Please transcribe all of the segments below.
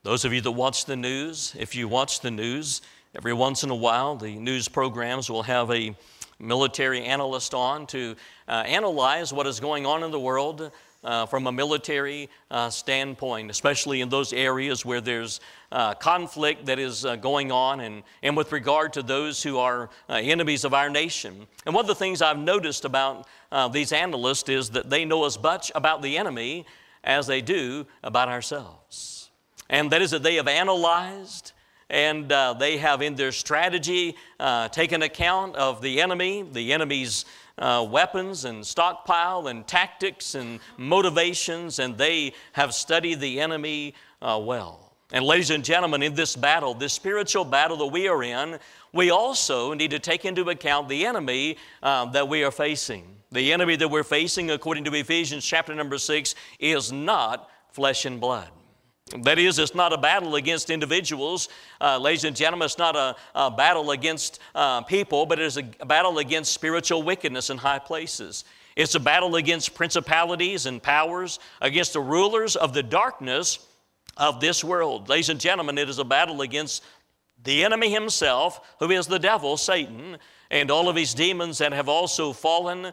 Those of you that watch the news, if you watch the news, every once in a while the news programs will have a military analyst on to analyze what is going on in the world from a military standpoint, especially in those areas where there's conflict that is going on and with regard to those who are enemies of our nation. And one of the things I've noticed about these analysts is that they know as much about the enemy as they do about ourselves. And that is that they have analyzed and they have in their strategy taken account of the enemy's weapons and stockpile and tactics and motivations, and they have studied the enemy well. And ladies and gentlemen, in this battle, this spiritual battle that we are in, we also need to take into account the enemy that we are facing. The enemy that we're facing, according to Ephesians chapter number 6, is not flesh and blood. That is, it's not a battle against individuals. Ladies and gentlemen, it's not a battle against people, but it is a battle against spiritual wickedness in high places. It's a battle against principalities and powers, against the rulers of the darkness of this world. Ladies and gentlemen, it is a battle against the enemy himself, who is the devil, Satan, and all of his demons that have also fallen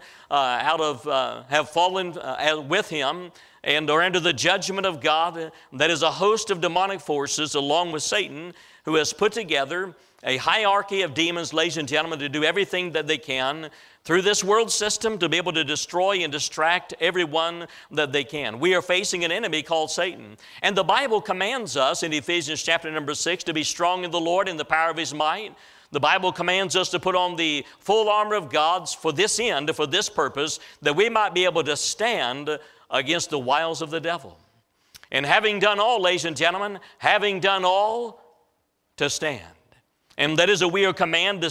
with him and are under the judgment of God. That is a host of demonic forces along with Satan, who has put together a hierarchy of demons, ladies and gentlemen, to do everything that they can through this world system to be able to destroy and distract everyone that they can. We are facing an enemy called Satan. And the Bible commands us in Ephesians chapter number 6 to be strong in the Lord in the power of His might. The Bible commands us to put on the full armor of God for this end, for this purpose, that we might be able to stand against the wiles of the devil. And having done all, ladies and gentlemen, having done all, to stand. And that is that we are commanded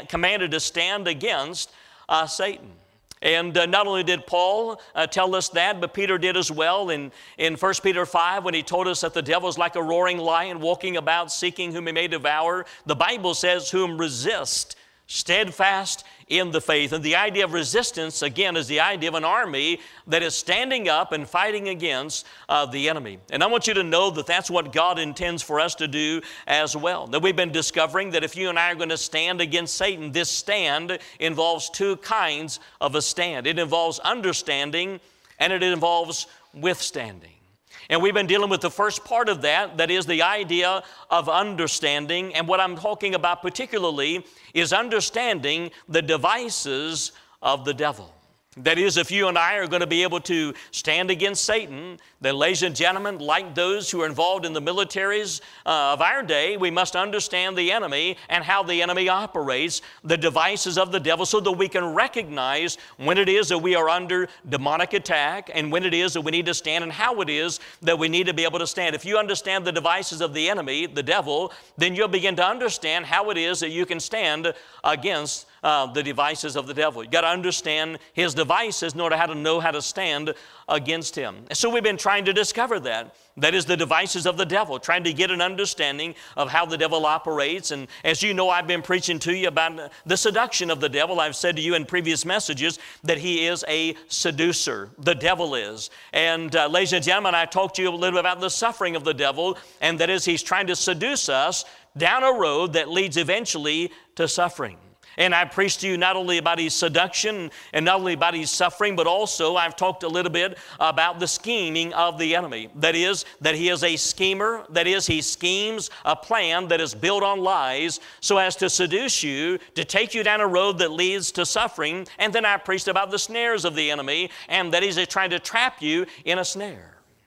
to stand against Satan. And not only did Paul tell us that, but Peter did as well in 1 Peter 5 when he told us that the devil is like a roaring lion walking about seeking whom he may devour. The Bible says, whom resist steadfast in the faith. And the idea of resistance, again, is the idea of an army that is standing up and fighting against the enemy. And I want you to know that that's what God intends for us to do as well. That we've been discovering that if you and I are going to stand against Satan, this stand involves two kinds of a stand. It involves understanding and it involves withstanding. And we've been dealing with the first part of that, that is the idea of understanding. And what I'm talking about particularly is understanding the devices of the devil. That is, if you and I are going to be able to stand against Satan, then ladies and gentlemen, like those who are involved in the militaries of our day, we must understand the enemy and how the enemy operates, the devices of the devil, so that we can recognize when it is that we are under demonic attack and when it is that we need to stand and how it is that we need to be able to stand. If you understand the devices of the enemy, the devil, then you'll begin to understand how it is that you can stand against the devices of the devil. You've got to understand his devices in order to know how to stand against him. And so we've been trying to discover that. That is the devices of the devil, trying to get an understanding of how the devil operates. And as you know, I've been preaching to you about the seduction of the devil. I've said to you in previous messages that he is a seducer. The devil is. And ladies and gentlemen, I talked to you a little bit about the suffering of the devil, and that is he's trying to seduce us down a road that leads eventually to suffering. And I preached to you not only about his seduction and not only about his suffering, but also I've talked a little bit about the scheming of the enemy. That is, that he is a schemer. That is, he schemes a plan that is built on lies so as to seduce you, to take you down a road that leads to suffering. And then I preached about the snares of the enemy, and that he's trying to trap you in a snare.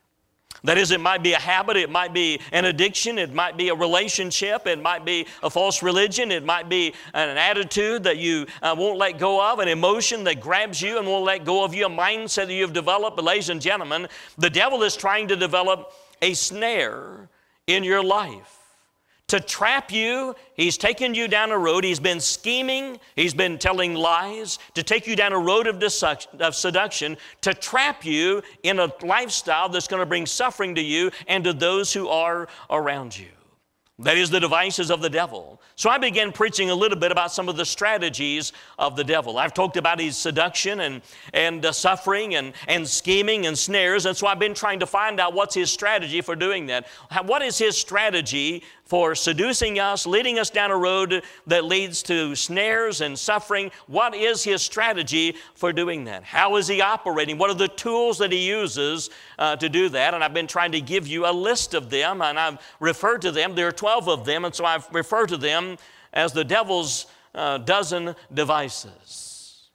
That is, it might be a habit, it might be an addiction, it might be a relationship, it might be a false religion, it might be an attitude that you won't let go of, an emotion that grabs you and won't let go of you, a mindset that you've developed. But ladies and gentlemen, the devil is trying to develop a snare in your life. To trap you, he's taken you down a road. He's been scheming. He's been telling lies to take you down a road of seduction, to trap you in a lifestyle that's going to bring suffering to you and to those who are around you. That is the devices of the devil. So I began preaching a little bit about some of the strategies of the devil. I've talked about his seduction and suffering and scheming and snares. And so I've been trying to find out what's his strategy for doing that. What is his strategy for seducing us, leading us down a road that leads to snares and suffering? What is his strategy for doing that? How is he operating? What are the tools that he uses to do that? And I've been trying to give you a list of them, and I've referred to them. There are 12 of them, and so I've referred to them as the devil's dozen devices.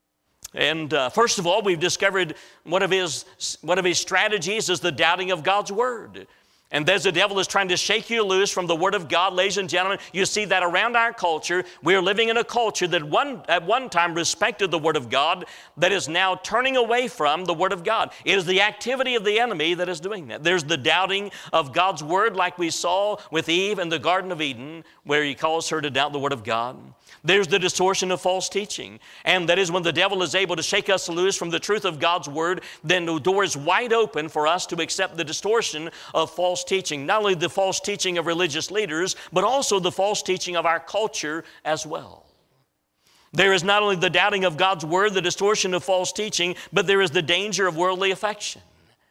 And first of all, we've discovered one of his strategies is the doubting of God's Word. And as the devil is trying to shake you loose from the Word of God, ladies and gentlemen, you see that around our culture. We are living in a culture that at one time respected the Word of God, that is now turning away from the Word of God. It is the activity of the enemy that is doing that. There's the doubting of God's Word, like we saw with Eve in the Garden of Eden, where he calls her to doubt the Word of God. There's the distortion of false teaching. And that is when the devil is able to shake us loose from the truth of God's Word, then the door is wide open for us to accept the distortion of false teaching. Not only the false teaching of religious leaders, but also the false teaching of our culture as well. There is not only the doubting of God's Word, the distortion of false teaching, but there is the danger of worldly affection.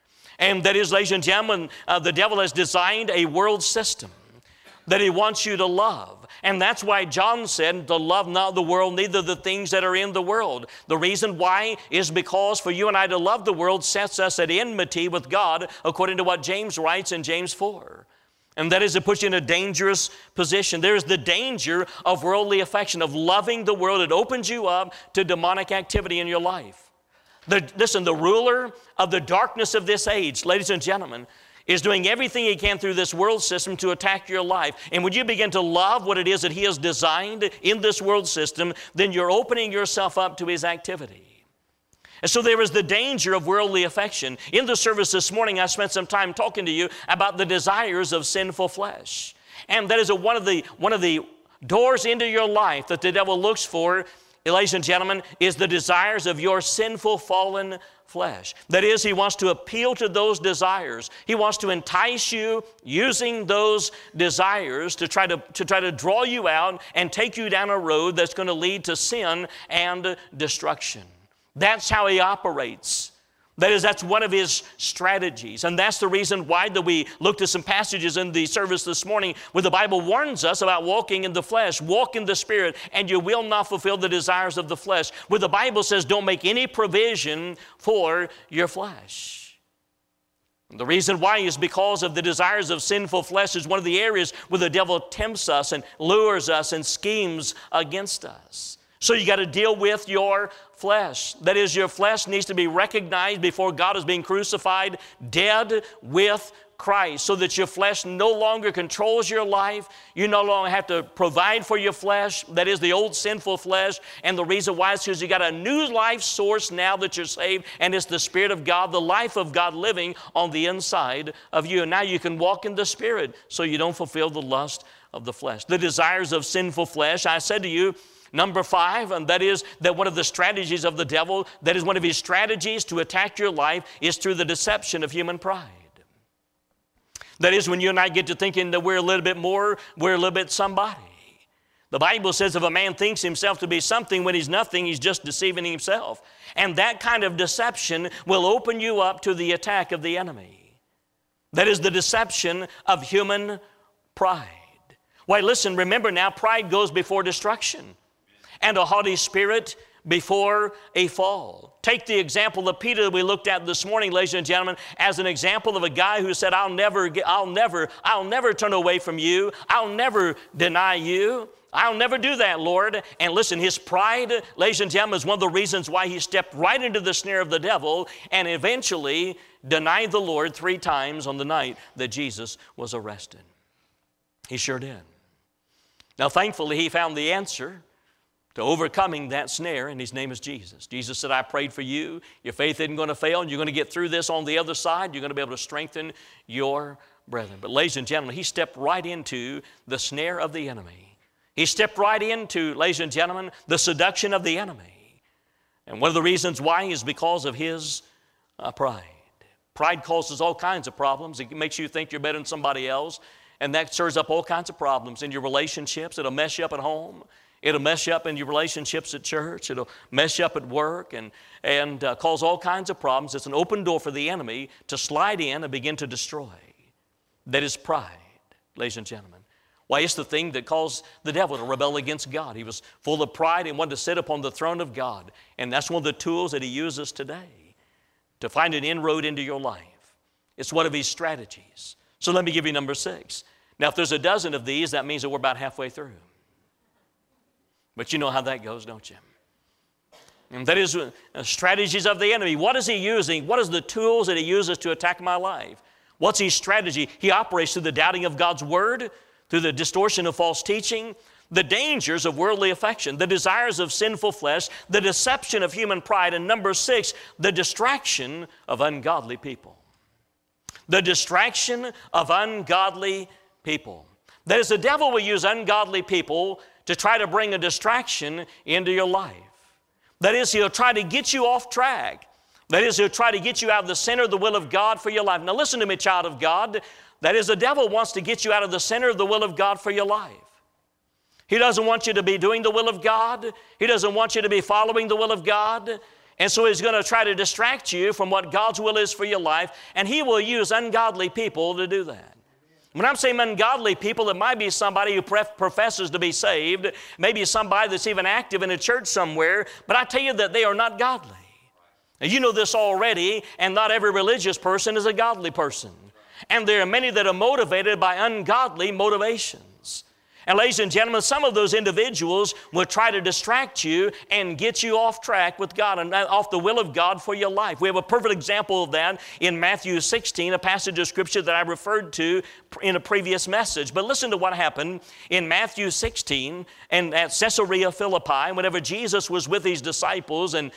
And that is, ladies and gentlemen, the devil has designed a world system that he wants you to love. And that's why John said to love not the world, neither the things that are in the world. The reason why is because for you and I to love the world sets us at enmity with God, according to what James writes in James 4. And that is to put you in a dangerous position. There's the danger of worldly affection, of loving the world. It opens you up to demonic activity in your life. Listen, the ruler of the darkness of this age, ladies and gentlemen, is doing everything he can through this world system to attack your life. And when you begin to love what it is that he has designed in this world system, then you're opening yourself up to his activity. And so there is the danger of worldly affection. In the service this morning, I spent some time talking to you about the desires of sinful flesh. And that is one of the doors into your life that the devil looks for, ladies and gentlemen, is the desires of your sinful, fallen flesh. That is, he wants to appeal to those desires. He wants to entice you using those desires to try to draw you out and take you down a road that's going to lead to sin and destruction. That's how he operates. That is, that's one of his strategies. And that's the reason why that we looked at some passages in the service this morning where the Bible warns us about walking in the flesh. Walk in the Spirit, and you will not fulfill the desires of the flesh. Where the Bible says don't make any provision for your flesh. And the reason why is because of the desires of sinful flesh is one of the areas where the devil tempts us and lures us and schemes against us. So you got to deal with your flesh. That is, your flesh needs to be recognized before God is being crucified, dead with Christ, so that your flesh no longer controls your life. You no longer have to provide for your flesh. That is the old sinful flesh. And the reason why is because you got a new life source now that you're saved, and it's the Spirit of God, the life of God living on the inside of you. And now you can walk in the Spirit so you don't fulfill the lust of the flesh. The desires of sinful flesh, I said to you, number 5, and that is that one of the strategies of the devil, that is one of his strategies to attack your life, is through the deception of human pride. That is, when you and I get to thinking that we're a little bit more, we're a little bit somebody. The Bible says if a man thinks himself to be something when he's nothing, he's just deceiving himself. And that kind of deception will open you up to the attack of the enemy. That is the deception of human pride. Why, listen, remember now, pride goes before destruction, and a haughty spirit before a fall. Take the example of Peter that we looked at this morning, ladies and gentlemen, as an example of a guy who said, I'll never turn away from you. I'll never deny you. I'll never do that, Lord. And listen, his pride, ladies and gentlemen, is one of the reasons why he stepped right into the snare of the devil and eventually denied the Lord 3 times on the night that Jesus was arrested. He sure did. Now, thankfully, he found the answer to overcoming that snare, and his name is Jesus. Jesus said, I prayed for you. Your faith isn't going to fail, and you're going to get through this on the other side. You're going to be able to strengthen your brethren. But ladies and gentlemen, he stepped right into the snare of the enemy. He stepped right into, ladies and gentlemen, the seduction of the enemy. And one of the reasons why is because of his pride. Pride causes all kinds of problems. It makes you think you're better than somebody else. And that stirs up all kinds of problems in your relationships. It'll mess you up at home. It'll mess you up in your relationships at church. It'll mess you up at work and cause all kinds of problems. It's an open door for the enemy to slide in and begin to destroy. That is pride, ladies and gentlemen. Why, it's the thing that caused the devil to rebel against God. He was full of pride and wanted to sit upon the throne of God. And that's one of the tools that he uses today to find an inroad into your life. It's one of his strategies. So let me give you number 6. Now, if there's a dozen of these, that means that we're about halfway through. But you know how that goes, don't you? And that is strategies of the enemy. What is he using? What is the tools that he uses to attack my life? What's his strategy? He operates through the doubting of God's word, through the distortion of false teaching, the dangers of worldly affection, the desires of sinful flesh, the deception of human pride, and number 6, the distraction of ungodly people. The distraction of ungodly people. That is, the devil will use ungodly people to try to bring a distraction into your life. That is, he'll try to get you off track. That is, he'll try to get you out of the center of the will of God for your life. Now listen to me, child of God. That is, the devil wants to get you out of the center of the will of God for your life. He doesn't want you to be doing the will of God. He doesn't want you to be following the will of God. And so he's going to try to distract you from what God's will is for your life, and he will use ungodly people to do that. When I'm saying ungodly people, it might be somebody who professes to be saved, maybe somebody that's even active in a church somewhere, but I tell you that they are not godly. Now, you know this already, and not every religious person is a godly person. And there are many that are motivated by ungodly motivations. And ladies and gentlemen, some of those individuals will try to distract you and get you off track with God and off the will of God for your life. We have a perfect example of that in Matthew 16, a passage of Scripture that I referred to in a previous message. But listen to what happened in Matthew 16 and at Caesarea Philippi, whenever Jesus was with his disciples and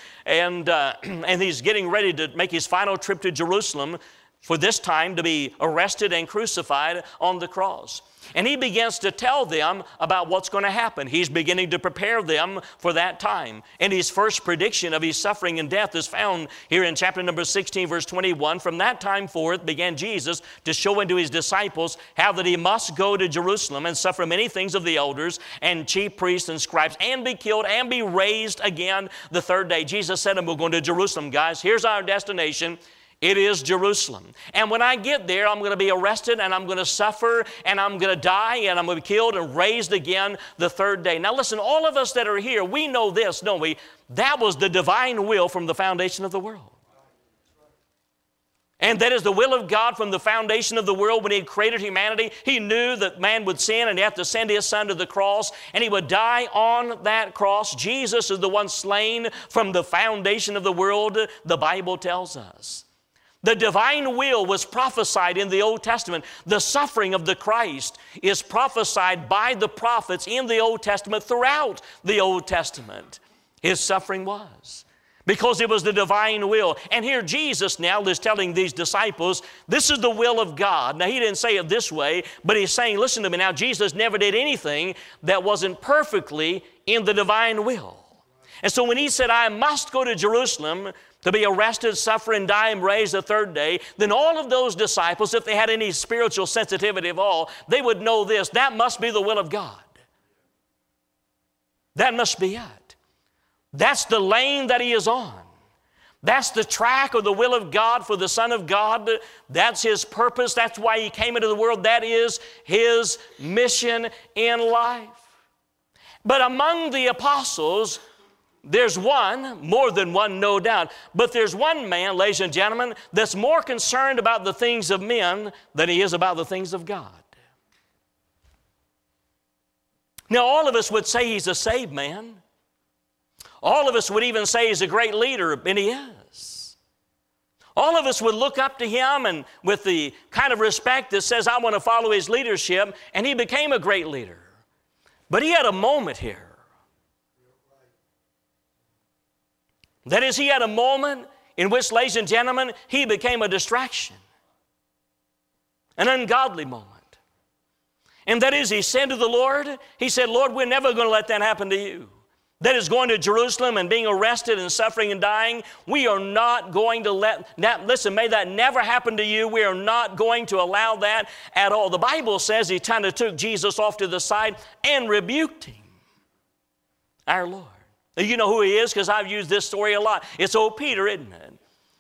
he's getting ready to make his final trip to Jerusalem, for this time to be arrested and crucified on the cross. And he begins to tell them about what's going to happen. He's beginning to prepare them for that time. And his first prediction of his suffering and death is found here in chapter number 16, verse 21. From that time forth began Jesus to show unto his disciples how that he must go to Jerusalem and suffer many things of the elders and chief priests and scribes and be killed and be raised again the third day. Jesus said, and we're going to Jerusalem, guys. Here's our destination. It is Jerusalem. And when I get there, I'm going to be arrested and I'm going to suffer and I'm going to die and I'm going to be killed and raised again the third day. Now listen, all of us that are here, we know this, don't we? That was the divine will from the foundation of the world. And that is the will of God from the foundation of the world. When he had created humanity, he knew that man would sin and he had to send his son to the cross and he would die on that cross. Jesus is the one slain from the foundation of the world, the Bible tells us. The divine will was prophesied in the Old Testament. The suffering of the Christ is prophesied by the prophets in the Old Testament throughout the Old Testament. His suffering was because it was the divine will. And here Jesus now is telling these disciples, this is the will of God. Now he didn't say it this way, but he's saying, listen to me now, Jesus never did anything that wasn't perfectly in the divine will. And so when he said, I must go to Jerusalem to be arrested, suffer, and die and raised the third day, then all of those disciples, if they had any spiritual sensitivity at all, they would know this. That must be the will of God. That must be it. That's the lane that he is on. That's the track of the will of God for the Son of God. That's his purpose. That's why he came into the world. That is his mission in life. But among the apostles, there's one, more than one, no doubt, but there's one man, ladies and gentlemen, that's more concerned about the things of men than he is about the things of God. Now, all of us would say he's a saved man. All of us would even say he's a great leader, and he is. All of us would look up to him and with the kind of respect that says, I want to follow his leadership, and he became a great leader. But he had a moment here. That is, he had a moment in which, ladies and gentlemen, he became a distraction, an ungodly moment. And that is, he said to the Lord, he said, Lord, we're never going to let that happen to you. that is going to Jerusalem and being arrested and suffering and dying. We are not going to listen, may that never happen to you. We are not going to allow that at all. The Bible says he kind of took Jesus off to the side and rebuked him. Our Lord. You know who he is because I've used this story a lot. It's old Peter, isn't it?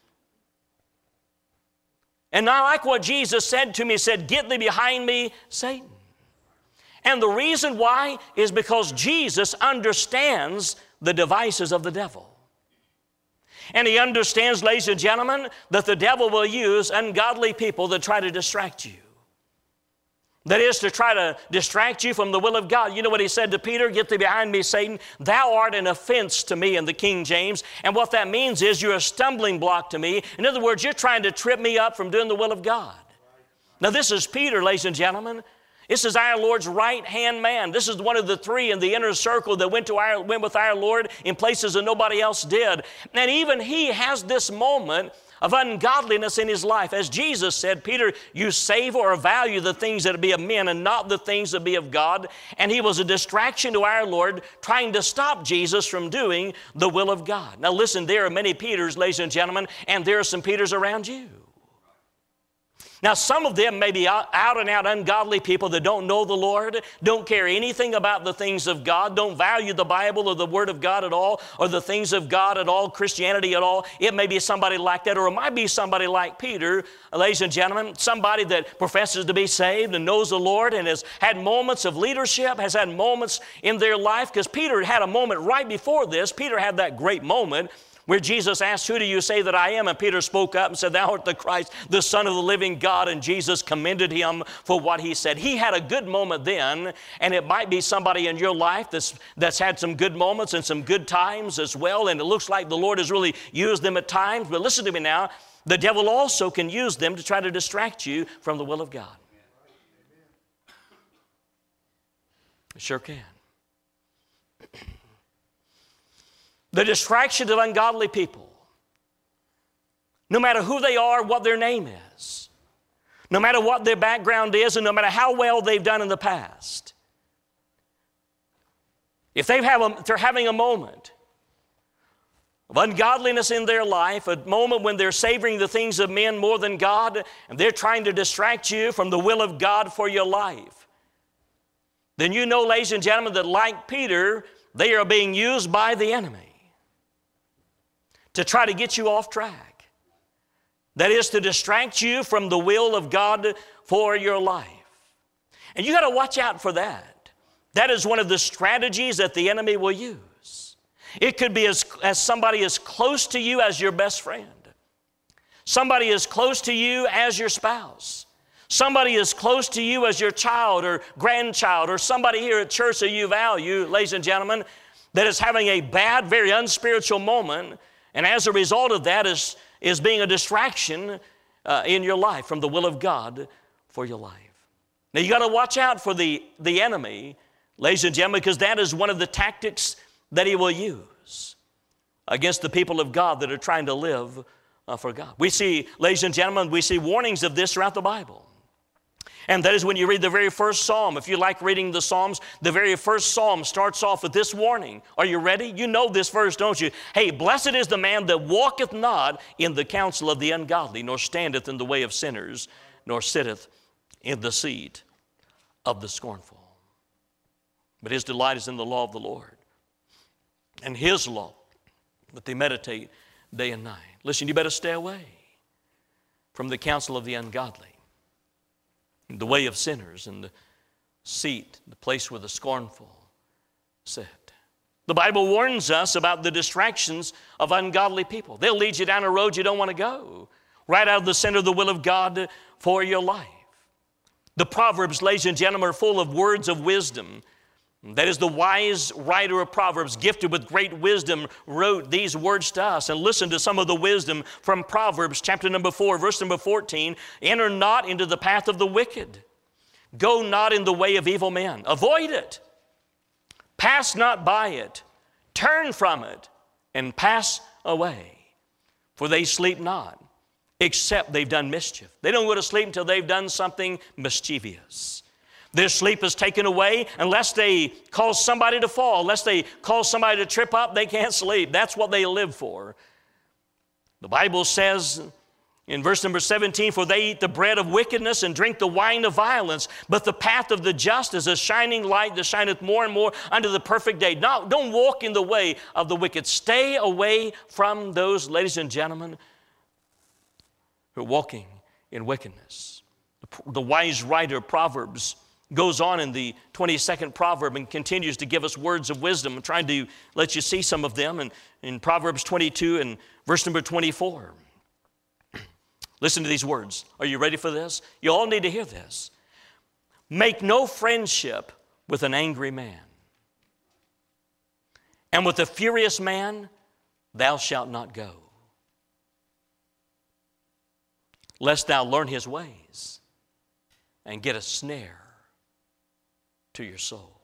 And I like what Jesus said to me. He said, "Get thee behind me, Satan." And the reason why is because Jesus understands the devices of the devil. And he understands, ladies and gentlemen, that the devil will use ungodly people that try to distract you. That is, to try to distract you from the will of God. You know what he said to Peter? "Get thee behind me, Satan. Thou art an offense to me," in the King James. And what that means is you're a stumbling block to me. In other words, you're trying to trip me up from doing the will of God. Now this is Peter, ladies and gentlemen. This is our Lord's right-hand man. This is one of the three in the inner circle that went with our Lord in places that nobody else did. And even he has this moment of ungodliness in his life. As Jesus said, "Peter, you savor or value the things that be of men and not the things that be of God." And he was a distraction to our Lord, trying to stop Jesus from doing the will of God. Now listen, there are many Peters, ladies and gentlemen, and there are some Peters around you. Now, some of them may be out and out ungodly people that don't know the Lord, don't care anything about the things of God, don't value the Bible or the Word of God at all, or the things of God at all, Christianity at all. It may be somebody like that, or it might be somebody like Peter, ladies and gentlemen, somebody that professes to be saved and knows the Lord and has had moments of leadership, has had moments in their life, because Peter had a moment right before this. Peter had that great moment where Jesus asked, "Who do you say that I am?" And Peter spoke up and said, "Thou art the Christ, the Son of the living God." And Jesus commended him for what he said. He had a good moment then, and it might be somebody in your life that's had some good moments and some good times as well, and it looks like the Lord has really used them at times. But listen to me now, the devil also can use them to try to distract you from the will of God. It sure can. The distraction of ungodly people, no matter who they are, what their name is, no matter what their background is, and no matter how well they've done in the past, if they're having a moment of ungodliness in their life, a moment when they're savoring the things of men more than God, and they're trying to distract you from the will of God for your life, then you know, ladies and gentlemen, that like Peter, they are being used by the enemy to try to get you off track. That is, to distract you from the will of God for your life. And you got to watch out for that. That is one of the strategies that the enemy will use. It could be as somebody as close to you as your best friend. Somebody as close to you as your spouse. Somebody as close to you as your child or grandchild, or somebody here at church that you value, ladies and gentlemen, that is having a bad, very unspiritual moment, and as a result of that is being a distraction in your life from the will of God for your life. Now you got to watch out for the enemy, ladies and gentlemen, because that is one of the tactics that he will use against the people of God that are trying to live for God. We see, ladies and gentlemen, we see warnings of this throughout the Bible. And that is when you read the very first psalm. If you like reading the Psalms, the very first psalm starts off with this warning. Are you ready? You know this verse, don't you? "Hey, blessed is the man that walketh not in the counsel of the ungodly, nor standeth in the way of sinners, nor sitteth in the seat of the scornful. But his delight is in the law of the Lord, and his law that they meditate day and night." Listen, you better stay away from the counsel of the ungodly, the way of sinners, and the seat, the place where the scornful sit. The Bible warns us about the distractions of ungodly people. They'll lead you down a road you don't want to go, right out of the center of the will of God for your life. The Proverbs, ladies and gentlemen, are full of words of wisdom. That is, the wise writer of Proverbs, gifted with great wisdom, wrote these words to us. And listen to some of the wisdom from Proverbs chapter number 4, verse number 14. "Enter not into the path of the wicked. Go not in the way of evil men. Avoid it. Pass not by it. Turn from it and pass away. For they sleep not, except they've done mischief." They don't go to sleep until they've done something mischievous. Their sleep is taken away. Unless they cause somebody to fall, unless they cause somebody to trip up, they can't sleep. That's what they live for. The Bible says in verse number 17, for they eat the bread of wickedness and drink the wine of violence, but the path of the just is a shining light that shineth more and more unto the perfect day. Now, don't walk in the way of the wicked. Stay away from those, ladies and gentlemen, who are walking in wickedness. The wise writer of Proverbs goes on in the 22nd proverb and continues to give us words of wisdom. I'm trying to let you see some of them in Proverbs 22 and verse number 24. Listen to these words. Are you ready for this? You all need to hear this. Make no friendship with an angry man, and with a furious man thou shalt not go, lest thou learn his ways and get a snare to your soul.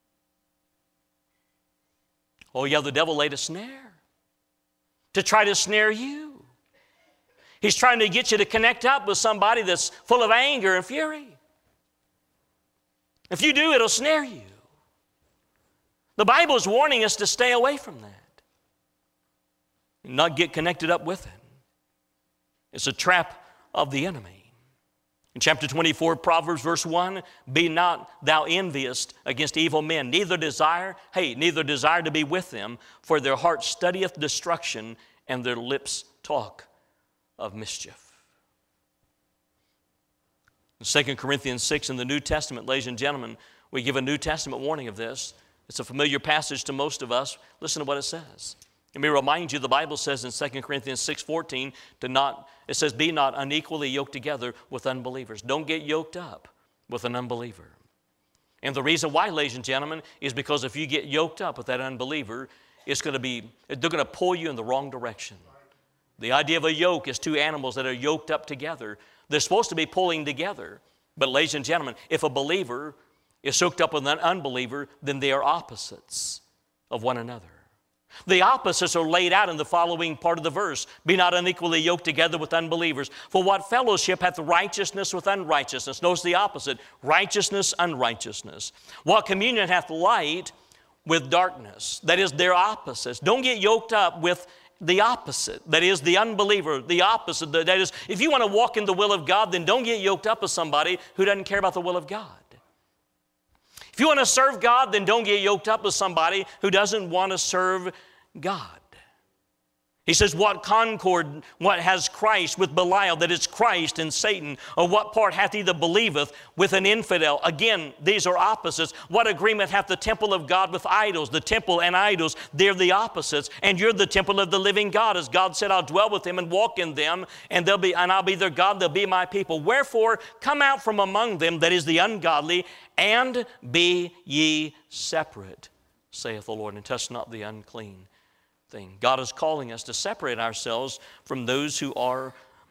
Oh yeah, the devil laid a snare to try to snare you. He's trying to get you to connect up with somebody that's full of anger and fury. If you do, it'll snare you. The Bible is warning us to stay away from that and not get connected up with it. It's a trap of the enemy. In chapter 24, Proverbs verse 1, be not thou envious against evil men, neither desire to be with them, for their heart studieth destruction, and their lips talk of mischief. In 2 Corinthians 6 in the New Testament, ladies and gentlemen, we give a New Testament warning of this. It's a familiar passage to most of us. Listen to what it says. Let me remind you, the Bible says in 2 Corinthians 6:14, it says, be not unequally yoked together with unbelievers. Don't get yoked up with an unbeliever. And the reason why, ladies and gentlemen, is because if you get yoked up with that unbeliever, they're going to pull you in the wrong direction. The idea of a yoke is two animals that are yoked up together. They're supposed to be pulling together. But ladies and gentlemen, if a believer is hooked up with an unbeliever, then they are opposites of one another. The opposites are laid out in the following part of the verse. Be not unequally yoked together with unbelievers. For what fellowship hath righteousness with unrighteousness? Notice the opposite. Righteousness, unrighteousness. What communion hath light with darkness? That is, their opposites. Don't get yoked up with the opposite. That is, the unbeliever, the opposite. That is, if you want to walk in the will of God, then don't get yoked up with somebody who doesn't care about the will of God. If you want to serve God, then don't get yoked up with somebody who doesn't want to serve God. He says, what concord, what has Christ with Belial, that is Christ and Satan? Or what part hath he that believeth with an infidel? Again, these are opposites. What agreement hath the temple of God with idols? The temple and idols, they're the opposites. And you're the temple of the living God. As God said, I'll dwell with them and walk in them, and I'll be their God, they'll be my people. Wherefore, come out from among them, that is the ungodly, and be ye separate, saith the Lord, and touch not the unclean thing. God is calling us to separate ourselves from those who are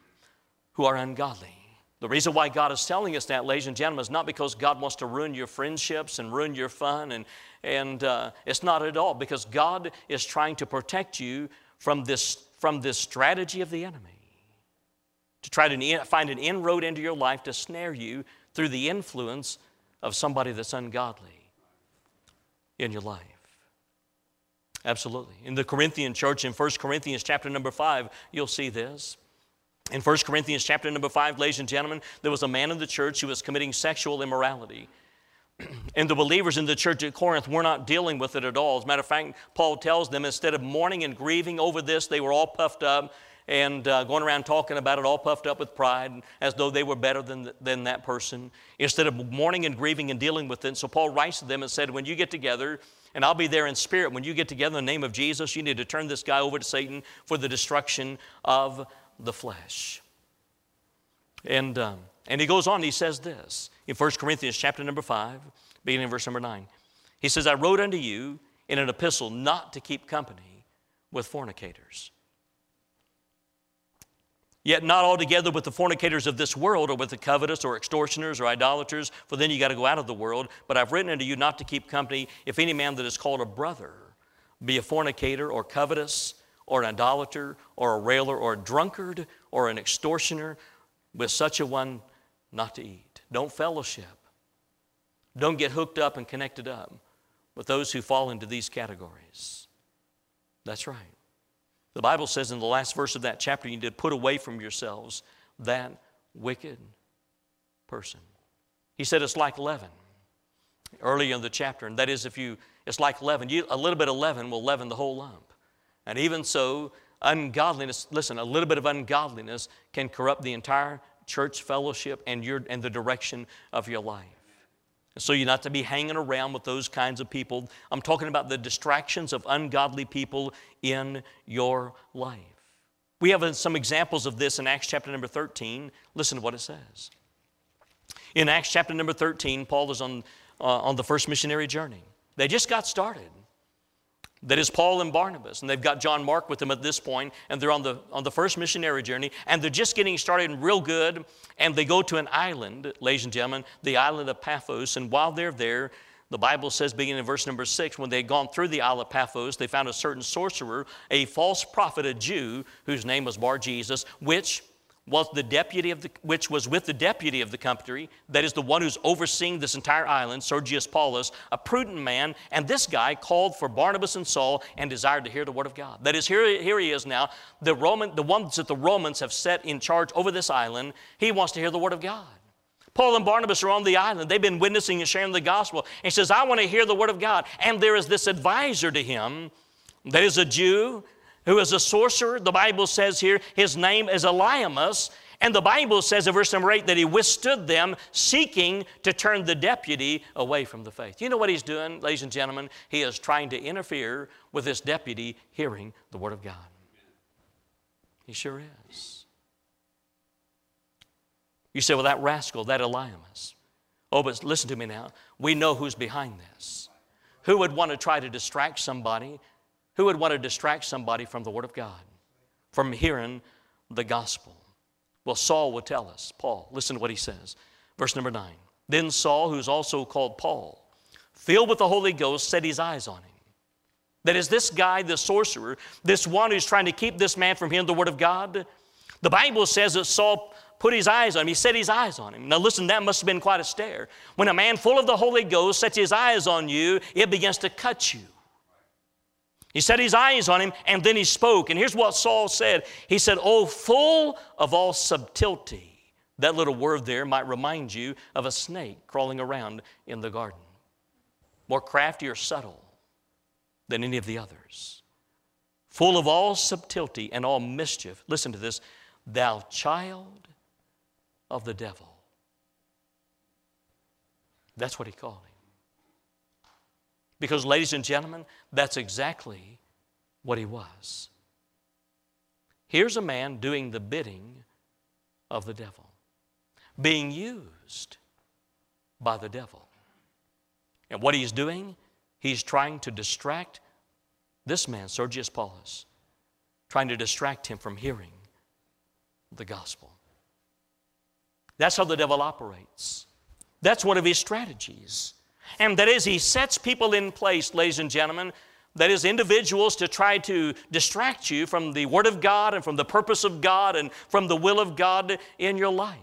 ungodly. The reason why God is telling us that, ladies and gentlemen, is not because God wants to ruin your friendships and ruin your fun, and it's not at all, because God is trying to protect you from this strategy of the enemy, to try to find an inroad into your life to snare you through the influence of somebody that's ungodly in your life. Absolutely. In the Corinthian church, in 1 Corinthians chapter number 5, you'll see this. In 1 Corinthians chapter number 5, ladies and gentlemen, there was a man in the church who was committing sexual immorality. And the believers in the church at Corinth were not dealing with it at all. As a matter of fact, Paul tells them instead of mourning and grieving over this, they were all puffed up and going around talking about it, all puffed up with pride, as though they were better than that person, instead of mourning and grieving and dealing with it. So Paul writes to them and said, when you get together, and I'll be there in spirit, when you get together in the name of Jesus, you need to turn this guy over to Satan for the destruction of the flesh. And he goes on, he says this, in 1 Corinthians chapter number 5, beginning in verse number 9. He says, I wrote unto you in an epistle not to keep company with fornicators. Yet not altogether with the fornicators of this world, or with the covetous, or extortioners, or idolaters, for then you got to go out of the world. But I've written unto you not to keep company, if any man that is called a brother be a fornicator, or covetous, or an idolater, or a railer, or a drunkard, or an extortioner, with such a one not to eat. Don't fellowship Don't get hooked up and connected up with those who fall into these categories. That's right. The Bible says in the last verse of that chapter, you need to put away from yourselves that wicked person. He said it's like leaven earlier in the chapter, and that is it's like leaven. A little bit of leaven will leaven the whole lump. And even so, ungodliness, listen, a little bit of ungodliness can corrupt the entire church fellowship and the direction of your life. So you're not to be hanging around with those kinds of people. I'm talking about the distractions of ungodly people in your life. We have some examples of this in Acts chapter number 13. Listen to what it says. In Acts chapter number 13, Paul is on the first missionary journey. They just got started. That is Paul and Barnabas, and they've got John Mark with them at this point, and they're on the first missionary journey, and they're just getting started real good, and they go to an island, ladies and gentlemen, the island of Paphos, and while they're there, the Bible says, beginning in verse number 6, when they had gone through the Isle of Paphos, they found a certain sorcerer, a false prophet, a Jew, whose name was Bar-Jesus, which was with the deputy of the company, that is the one who's overseeing this entire island, Sergius Paulus, a prudent man, and this guy called for Barnabas and Saul and desired to hear the word of God. That is, here he is now, the ones that the Romans have set in charge over this island, he wants to hear the word of God. Paul and Barnabas are on the island. They've been witnessing and sharing the gospel. And he says, I want to hear the word of God. And there is this advisor to him that is a Jew, who is a sorcerer. The Bible says here his name is Elymas, and the Bible says in verse number 8 that he withstood them, seeking to turn the deputy away from the faith. You know what he's doing, ladies and gentlemen? He is trying to interfere with this deputy hearing the word of God. He sure is. You say, well, that rascal, that Elymas. Oh, but listen to me now. We know who's behind this. Who would want to try to distract somebody? Who would want to distract somebody from the Word of God, from hearing the gospel? Well, Saul would tell us. Paul, listen to what he says. Verse number 9. Then Saul, who's also called Paul, filled with the Holy Ghost, set his eyes on him. That is, this guy, the sorcerer, this one who's trying to keep this man from hearing the Word of God. The Bible says that Saul put his eyes on him. He set his eyes on him. Now listen, that must have been quite a stare. When a man full of the Holy Ghost sets his eyes on you, it begins to cut you. He set his eyes on him, and then he spoke. And here's what Saul said. He said, oh, full of all subtlety. That little word there might remind you of a snake crawling around in the garden. More crafty or subtle than any of the others. Full of all subtlety and all mischief. Listen to this. Thou child of the devil. That's what he called him. Because, ladies and gentlemen, that's exactly what he was. Here's a man doing the bidding of the devil, being used by the devil. And what he's doing, he's trying to distract this man, Sergius Paulus, trying to distract him from hearing the gospel. That's how the devil operates. That's one of his strategies. And that is, he sets people in place, ladies and gentlemen, that is, individuals to try to distract you from the Word of God and from the purpose of God and from the will of God in your life.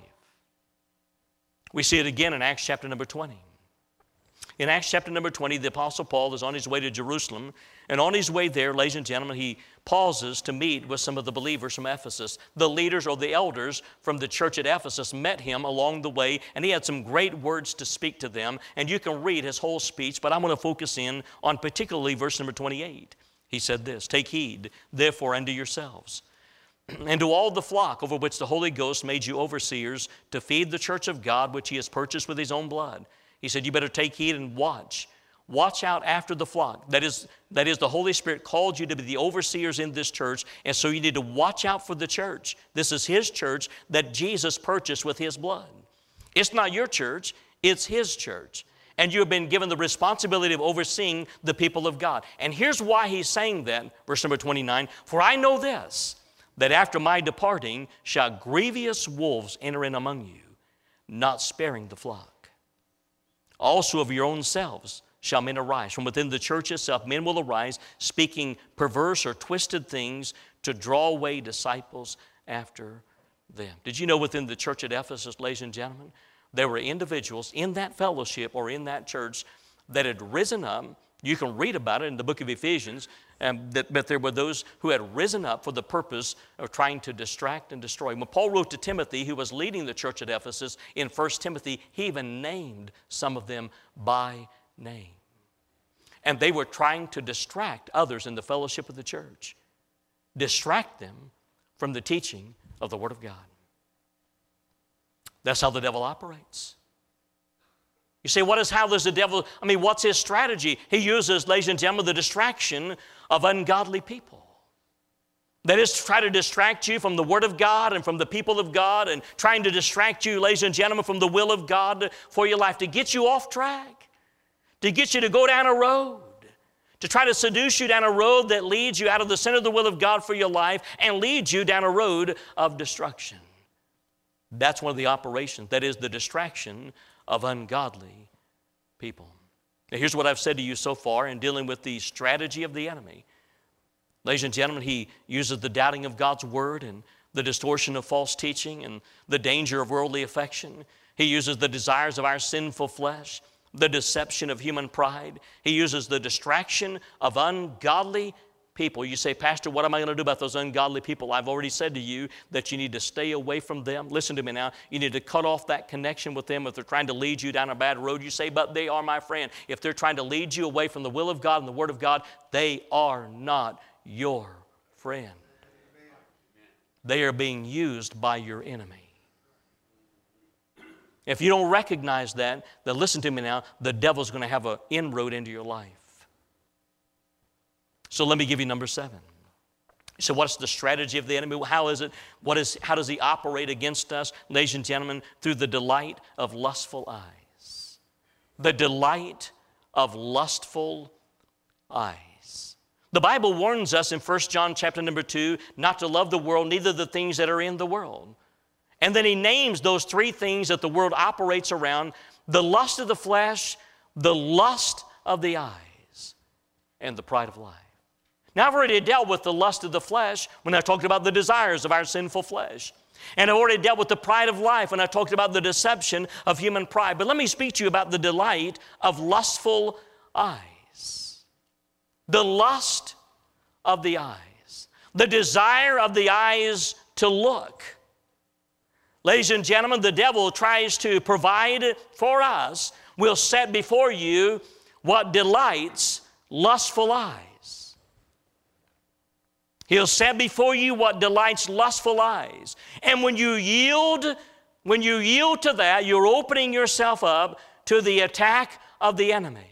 We see it again in Acts chapter number 20. In Acts chapter number 20, the Apostle Paul is on his way to Jerusalem, and on his way there, ladies and gentlemen, he pauses to meet with some of the believers from Ephesus. The leaders or the elders from the church at Ephesus met him along the way, and he had some great words to speak to them, and you can read his whole speech, but I'm going to focus in on particularly verse number 28. He said this, take heed, therefore, unto yourselves, and to all the flock over which the Holy Ghost made you overseers, to feed the church of God, which he has purchased with his own blood. He said, you better take heed and watch. Watch out after the flock. That is, the Holy Spirit called you to be the overseers in this church, and so you need to watch out for the church. This is his church that Jesus purchased with his blood. It's not your church, it's his church. And you have been given the responsibility of overseeing the people of God. And here's why he's saying that, verse number 29, for I know this, that after my departing shall grievous wolves enter in among you, not sparing the flock. Also of your own selves shall men arise. From within the church itself, men will arise, speaking perverse or twisted things to draw away disciples after them. Did you know within the church at Ephesus, ladies and gentlemen, There were individuals in that fellowship or in that church that had risen up. You can read about it in the book of Ephesians, but there were those who had risen up for the purpose of trying to distract and destroy. When Paul wrote to Timothy, who was leading the church at Ephesus, in 1 Timothy, he even named some of them by name. And they were trying to distract others in the fellowship of the church, distract them from the teaching of the Word of God. That's how the devil operates. You say, how does the devil, what's his strategy? He uses, ladies and gentlemen, the distraction of ungodly people. That is to try to distract you from the Word of God and from the people of God, and trying to distract you, ladies and gentlemen, from the will of God for your life, to get you off track, to get you to go down a road, to try to seduce you down a road that leads you out of the center of the will of God for your life and leads you down a road of destruction. That's one of the operations. That is the distraction of ungodly people. Now, here's what I've said to you so far in dealing with the strategy of the enemy. Ladies and gentlemen, he uses the doubting of God's Word and the distortion of false teaching and the danger of worldly affection. He uses the desires of our sinful flesh, the deception of human pride. He uses the distraction of ungodly people. You say, Pastor, what am I going to do about those ungodly people? I've already said to you that you need to stay away from them. Listen to me now. You need to cut off that connection with them if they're trying to lead you down a bad road. You say, but they are my friend. If they're trying to lead you away from the will of God and the Word of God, they are not your friend. They are being used by your enemy. If you don't recognize that, then listen to me now, the devil's going to have an inroad into your life. So let me give you number 7. So what's the strategy of the enemy? How does he operate against us? Ladies and gentlemen, through the delight of lustful eyes. The delight of lustful eyes. The Bible warns us in 1 John chapter number 2 not to love the world, neither the things that are in the world. And then he names those 3 things that the world operates around: the lust of the flesh, the lust of the eyes, and the pride of life. Now, I've already dealt with the lust of the flesh when I talked about the desires of our sinful flesh. And I've already dealt with the pride of life when I talked about the deception of human pride. But let me speak to you about the delight of lustful eyes. The lust of the eyes. The desire of the eyes to look. Ladies and gentlemen, the devil tries to provide for us, will set before you what delights lustful eyes. He'll set before you what delights lustful eyes. And when you yield to that, you're opening yourself up to the attack of the enemy.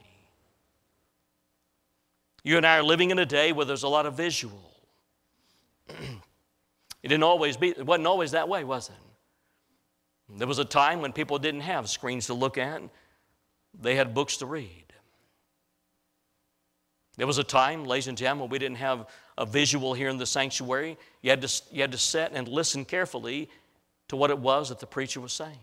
You and I are living in a day where there's a lot of visual. It wasn't always that way, was it? There was a time when people didn't have screens to look at. They had books to read. There was a time, ladies and gentlemen, when we didn't have a visual here in the sanctuary. You had to sit and listen carefully to what it was that the preacher was saying.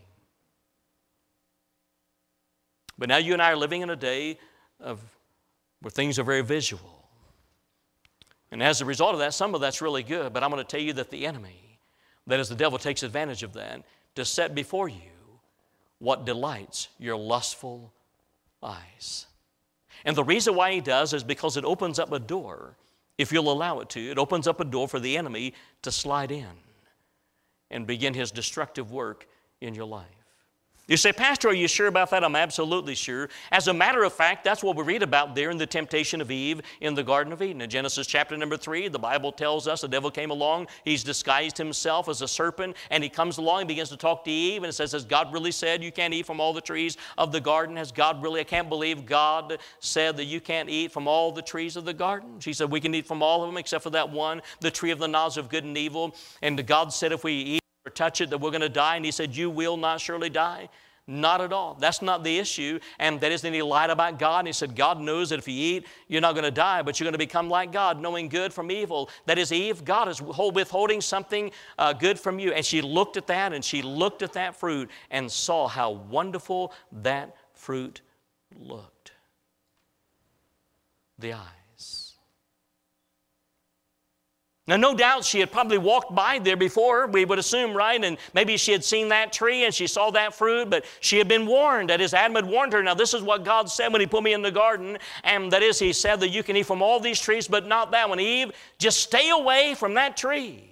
But now you and I are living in a day where things are very visual. And as a result of that, some of that's really good, but I'm going to tell you that the enemy, that is the devil, takes advantage of that to set before you what delights your lustful eyes. And the reason why he does is because it opens up a door, if you'll allow it to. It opens up a door for the enemy to slide in and begin his destructive work in your life. You say, Pastor, are you sure about that? I'm absolutely sure. As a matter of fact, that's what we read about there in the temptation of Eve in the Garden of Eden. In Genesis chapter number 3, the Bible tells us the devil came along. He's disguised himself as a serpent, and he comes along and begins to talk to Eve, and it says, has God really said you can't eat from all the trees of the garden? Has God really? I can't believe God said that you can't eat from all the trees of the garden. She said, we can eat from all of them except for that one, the tree of the knowledge of good and evil. And God said if we eat or touch it that we're going to die. And he said, you will not surely die. Not at all. That's not the issue. And that isn't, he lied about God. And he said, God knows that if you eat, you're not going to die, but you're going to become like God, knowing good from evil. That is, Eve, God is withholding something good from you. And she looked at that, and she looked at that fruit and saw how wonderful that fruit looked. The eyes. Now, no doubt she had probably walked by there before, we would assume, right? And maybe she had seen that tree and she saw that fruit, but she had been warned. That is, Adam had warned her. Now, this is what God said when He put me in the garden, and that is, He said that you can eat from all these trees, but not that one. Eve, just stay away from that tree.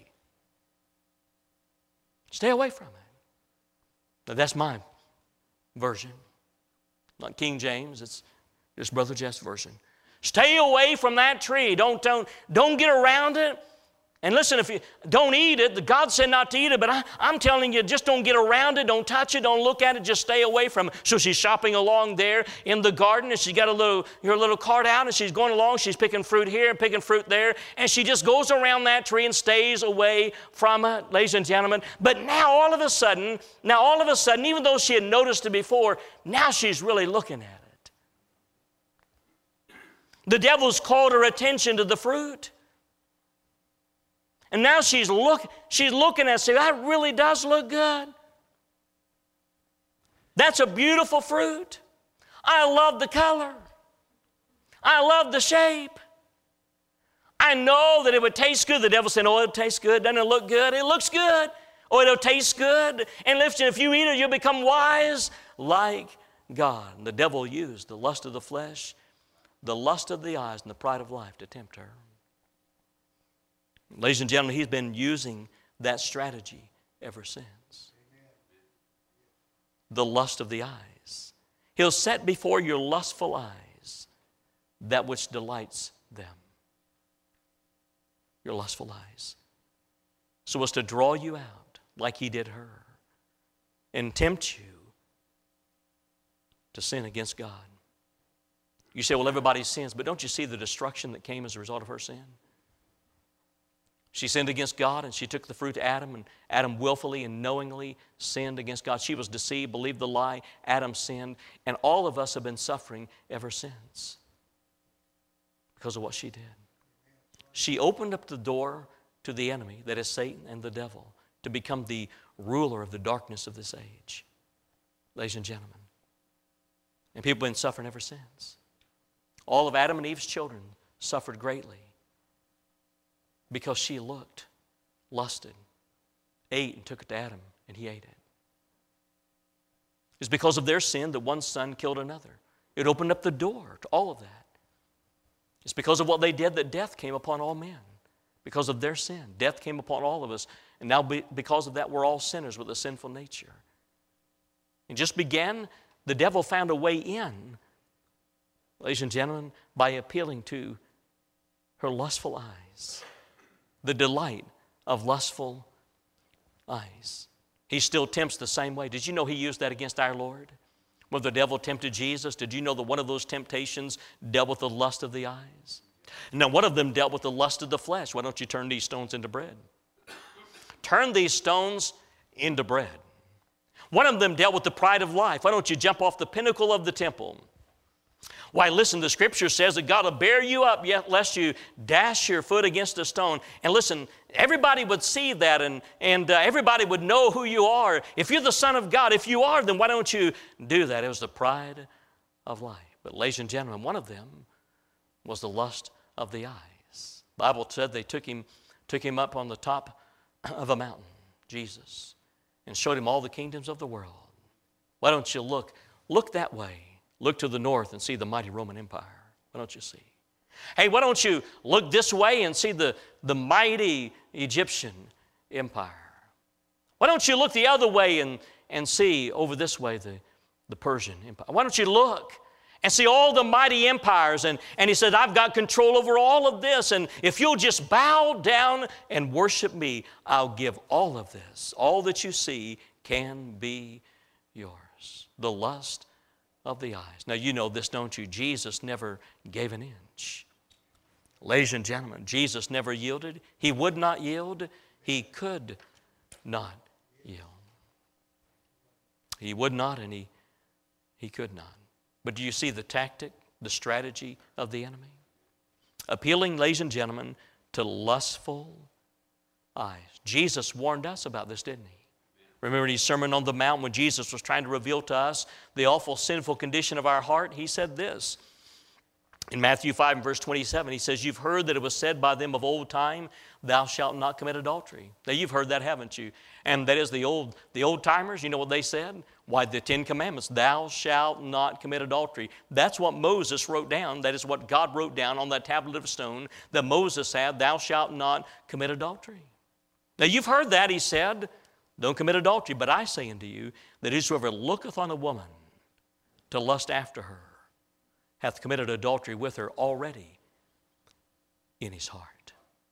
Stay away from it. Now, that's my version. Not King James, it's just Brother Jeff's version. Stay away from that tree. Don't get around it. And listen, if you don't eat it, God said not to eat it, but I'm telling you, just don't get around it, don't touch it, don't look at it, just stay away from it. So she's shopping along there in the garden, and she's got her little cart out, and she's going along, she's picking fruit here, picking fruit there, and she just goes around that tree and stays away from it, ladies and gentlemen. But now all of a sudden, even though she had noticed it before, now she's really looking at it. The devil's called her attention to the fruit. And now she's looking at it, saying, that really does look good. That's a beautiful fruit. I love the color. I love the shape. I know that it would taste good. The devil said, oh, it'll taste good. Doesn't it look good? It looks good. Oh, it'll taste good. And listen, if you eat it, you'll become wise like God. And the devil used the lust of the flesh, the lust of the eyes, and the pride of life to tempt her. Ladies and gentlemen, he's been using that strategy ever since. The lust of the eyes. He'll set before your lustful eyes that which delights them. Your lustful eyes. So as to draw you out like he did her and tempt you to sin against God. You say, well, everybody sins, but don't you see the destruction that came as a result of her sin? She sinned against God, and she took the fruit to Adam, and Adam willfully and knowingly sinned against God. She was deceived, believed the lie, Adam sinned, and all of us have been suffering ever since because of what she did. She opened up the door to the enemy, that is Satan and the devil, to become the ruler of the darkness of this age. Ladies and gentlemen, and people have been suffering ever since. All of Adam and Eve's children suffered greatly because she looked, lusted, ate, and took it to Adam, and he ate it. It's because of their sin that one son killed another. It opened up the door to all of that. It's because of what they did that death came upon all men. Because of their sin, death came upon all of us, and now because of that, we're all sinners with a sinful nature. It just began, the devil found a way in, ladies and gentlemen, by appealing to her lustful eyes. The delight of lustful eyes. He still tempts the same way. Did you know he used that against our Lord? When the devil tempted Jesus, did you know that one of those temptations dealt with the lust of the eyes? Now, one of them dealt with the lust of the flesh. Why don't you turn these stones into bread? Turn these stones into bread. One of them dealt with the pride of life. Why don't you jump off the pinnacle of the temple? Why, listen, the Scripture says that God will bear you up, yet lest you dash your foot against a stone. And listen, everybody would see that, and everybody would know who you are. If you're the Son of God, if you are, then why don't you do that? It was the pride of life. But ladies and gentlemen, one of them was the lust of the eyes. The Bible said they took him up on the top of a mountain, Jesus, and showed him all the kingdoms of the world. Why don't you look that way? Look to the north and see the mighty Roman Empire. Why don't you see? Hey, why don't you look this way and see the mighty Egyptian Empire? Why don't you look the other way and see over this way the Persian Empire? Why don't you look and see all the mighty empires? And he said, I've got control over all of this, and if you'll just bow down and worship me, I'll give all of this. All that you see can be yours. The lust of the eyes. Now, you know this, don't you? Jesus never gave an inch. Ladies and gentlemen, Jesus never yielded. He would not yield. He could not yield. He would not, and he could not. But do you see the tactic, the strategy of the enemy? Appealing, ladies and gentlemen, to lustful eyes. Jesus warned us about this, didn't he? Remember in his Sermon on the Mount when Jesus was trying to reveal to us the awful sinful condition of our heart? He said this. In Matthew 5 and verse 27, he says, you've heard that it was said by them of old time, thou shalt not commit adultery. Now you've heard that, haven't you? And that is the old timers, you know what they said? Why, the 10 Commandments, thou shalt not commit adultery. That's what Moses wrote down. That is what God wrote down on that tablet of stone that Moses had, thou shalt not commit adultery. Now you've heard that, he said, don't commit adultery. But I say unto you that whosoever looketh on a woman to lust after her hath committed adultery with her already in his heart.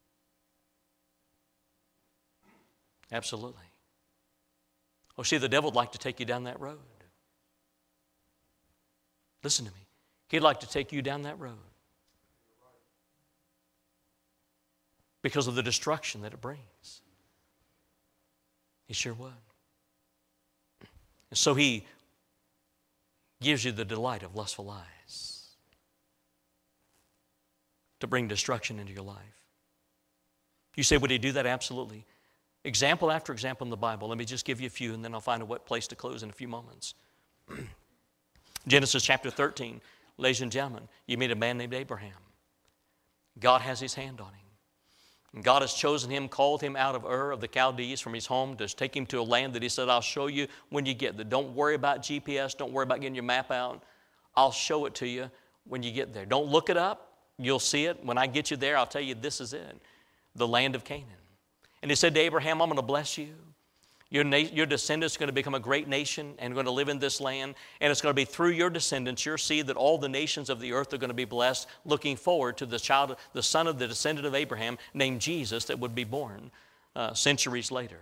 Absolutely. Oh, see, the devil would like to take you down that road. Listen to me. He'd like to take you down that road because of the destruction that it brings. He sure would. And so he gives you the delight of lustful eyes to bring destruction into your life. You say, would he do that? Absolutely. Example after example in the Bible. Let me just give you a few, and then I'll find a what place to close in a few moments. Genesis chapter 13, ladies and gentlemen, you meet a man named Abraham. God has his hand on him. And God has chosen him, called him out of Ur of the Chaldees from his home to take him to a land that he said, I'll show you when you get there. Don't worry about GPS. Don't worry about getting your map out. I'll show it to you when you get there. Don't look it up. You'll see it. When I get you there, I'll tell you this is it, the land of Canaan. And he said to Abraham, I'm going to bless you. Your descendants are going to become a great nation and going to live in this land. And it's going to be through your descendants, your seed, that all the nations of the earth are going to be blessed, looking forward to the son of the descendant of Abraham named Jesus that would be born centuries later.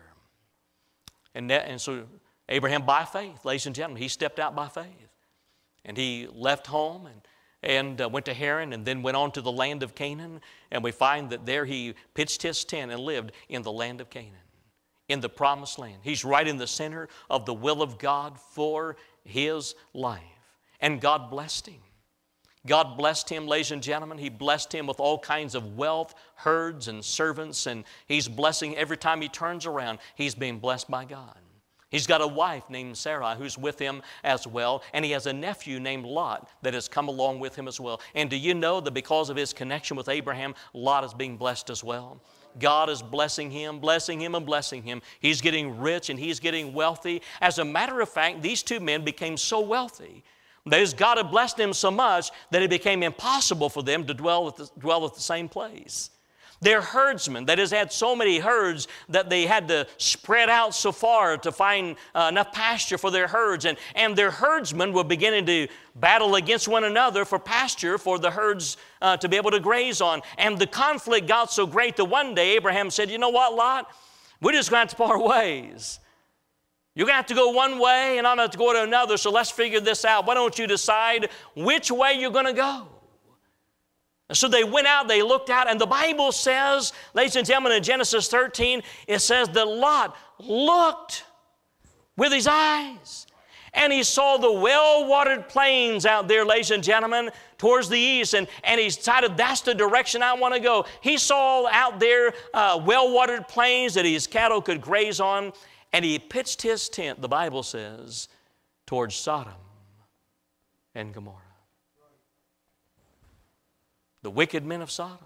And so Abraham, by faith, ladies and gentlemen, he stepped out by faith. And he left home and went to Haran and then went on to the land of Canaan. And we find that there he pitched his tent and lived in the land of Canaan, in the promised land. He's right in the center of the will of God for his life. And God blessed him. God blessed him, ladies and gentlemen. He blessed him with all kinds of wealth, herds, and servants. And he's blessing every time he turns around. He's being blessed by God. He's got a wife named Sarai who's with him as well, and he has a nephew named Lot that has come along with him as well. And do you know that because of his connection with Abraham, Lot is being blessed as well? God is blessing him, and blessing him. He's getting rich and he's getting wealthy. As a matter of fact, these two men became so wealthy that is, God had blessed them so much that it became impossible for them to dwell at the same place. They're herdsmen. That is, had so many herds that they had to spread out so far to find enough pasture for their herds. And their herdsmen were beginning to battle against one another for pasture for the herds to be able to graze on. And the conflict got so great that one day Abraham said, you know what, Lot? We're just going to have to part ways. You're going to have to go one way and I'm going to have to go to another, so let's figure this out. Why don't you decide which way you're going to go? So they went out, they looked out, and the Bible says, ladies and gentlemen, in Genesis 13, it says that Lot looked with his eyes, and he saw the well-watered plains out there, ladies and gentlemen, towards the east, and he decided that's the direction I want to go. He saw out there well-watered plains that his cattle could graze on, and he pitched his tent, the Bible says, towards Sodom and Gomorrah. The wicked men of Sodom.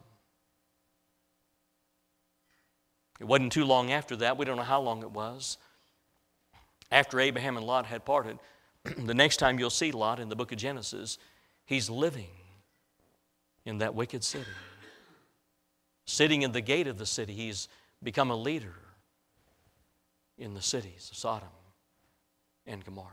It wasn't too long after that. We don't know how long it was. After Abraham and Lot had parted, the next time you'll see Lot in the book of Genesis, he's living in that wicked city. Sitting in the gate of the city, he's become a leader in the cities of Sodom and Gomorrah.